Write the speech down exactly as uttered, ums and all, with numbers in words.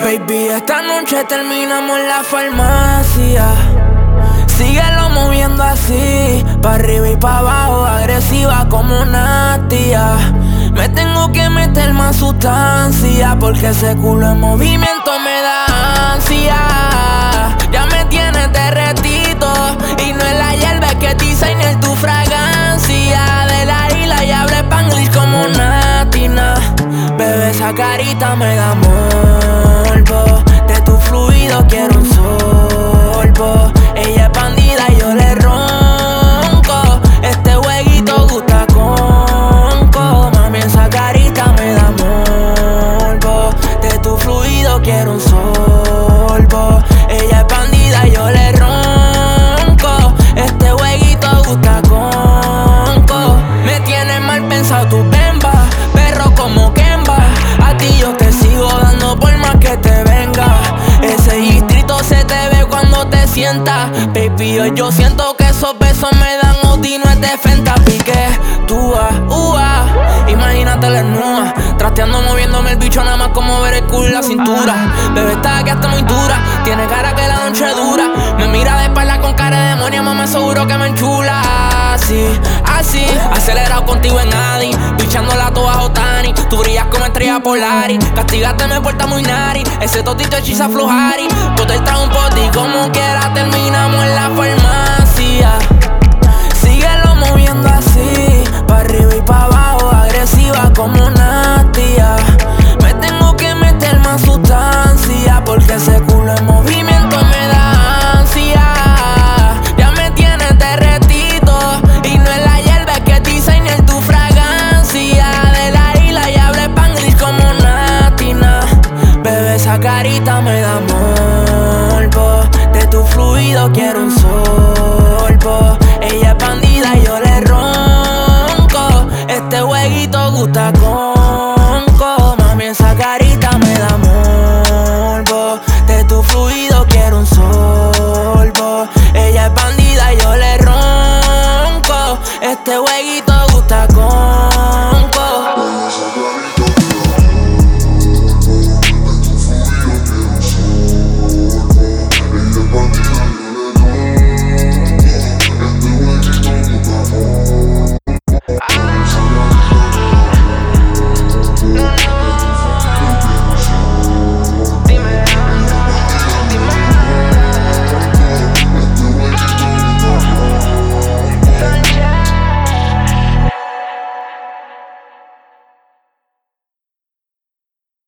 Baby, esta noche terminamos en la farmacia. Síguelo moviendo así, pa' arriba y pa' abajo, agresiva como una tía. Me tengo que meter más sustancia, porque ese culo en movimiento me da ansia. Ya me tienes derretido, y no es la hierba que designer tu fragancia. De la isla y habla spanglish como Natina. Bebé, esa carita me da morbo. De tu fluido quiero un sorbo. Ella es bandida y yo le ronco. Este jueguito gusta conco. Mami, esa carita me da morbo. De tu fluido quiero un sorbo. Ella es bandida y yo le ronco. Este jueguito gusta conco. Me tienes mal pensado tu bemba, perro como Kemba. A ti yo te sigo dando por más que te venga. Ese distrito se te ve cuando te sientas. Baby, yo, yo siento que esos besos me dan Odi, no es de Fenta. Pique, tú ah, uh, ah. Imagínate la nua, trasteando, moviéndome el bicho nada más como ver el culo y la cintura. Bebé, está que está muy dura, tiene cara que la noche dura. Me mira de espalda con cara de demonio, mamá, seguro que me enchula. Así, así, acelerado contigo en Adi, bichándola toda Jotani. Tú brillas como estrella Polaris, castigaste me porta muy nari. Ese totito hechiza flojari. Yo te trajo un poti como quiera, terminamos en la farmacia. Síguelo moviendo así, pa' arriba y pa' abajo, agresiva como una tía. Me tengo que meter más sustancia, porque ese culo en movimiento me da ansia. Ya me tienes derretido, y no es la hierba que designer tu fragancia. De la isla y habla spanglish como Natina. Bebé, esa carita me da morbo. De tu fluido quiero un